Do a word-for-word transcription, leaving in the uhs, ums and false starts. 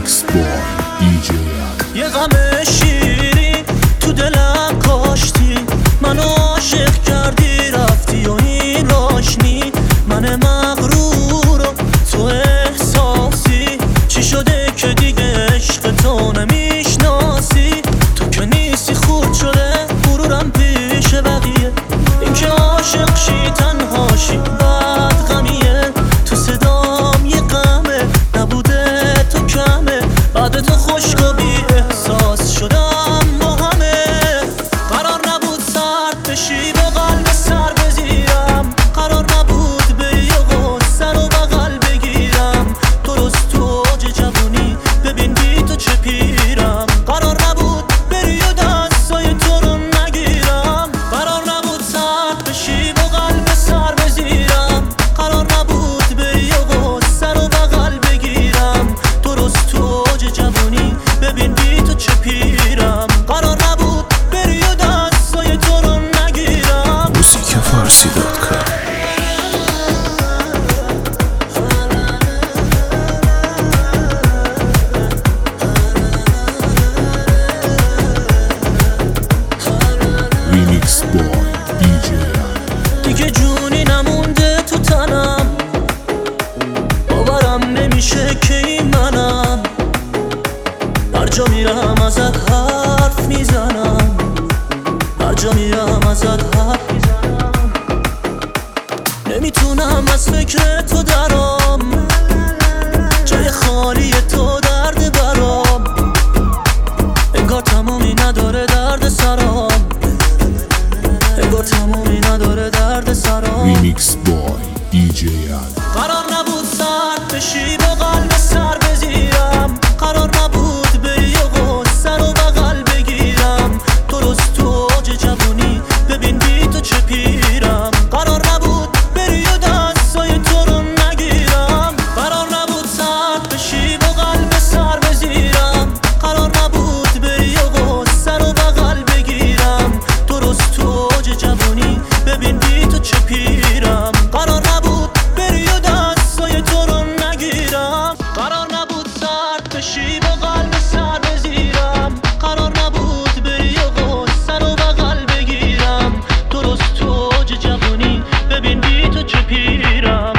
ریمیکس بای دی جی ال. یه غم شیرین تو دلم کاشتی، منو عاشق کردی رفتی و این راشنی. من مغرورم تو احساسی، چی شده که دیگه عشق تو نمیشناسی؟ تو که نیستی خورد شده غرورم پیش بقیه، این که عاشق شی تنهاشی بعد غمیه. تو صدام یه غمه نبوده تو کمه، بعد تو خشک و بی احساس شدم با همه. قرار نبود سرد بشی به قلب سر بزیرم، قرار نبود به یه غصه رو بغل بگیرم. درست تو اوج جوونی ببین بی تو چه پیرم. قرار نبود بری و دستای تو رو نگیرم، قرار نبود سرد بشی به قلب سر بزیرم. قرار نبود به یه غصه رو بغل بگیرم. درست تو اوج جوونی ببین بی تو چه پیرم. قرار نبود بری و دستای تو رو نگیرم. موزیک فارسی دات کام. ریمیکس بای دی جی ال. دیگه جونی نمونده تو تنم، باورم نمیشه که این منم. هر جا میرم ازت حرف میزنم، هر جا میرم ازت حرف میزنم. نمیتونم از فکر تو درام، جای خالی تو درد برام. انگار تمومی نداره درد سرام، انگار تمومی نداره درد سرام. ریمیکس بای دی جی ال. قرار نبود سرد بشی به قلب سر بزیرم، قرار نبود به یه غصه رو بغل بگیرم. درست تو اوج جوونی ببین بی تو چه پیرم. قرار نبود بری و دستای تو رو نگیرم، قرار نبود سرد بشی به قلب سر بزیرم. قرار نبود به یه غصه رو بغل بگیرم. درست تو اوج جوونی ببین بی تو چه پیرم. قرار نبود بری و دستای تو رو نگیرم، قرار نبود سرد بشی به قلب سر بزیرم. قرار نبود بری و غصه رو بغل بگیرم. درست تو اوج جوونی ببین بی تو چه پیرم.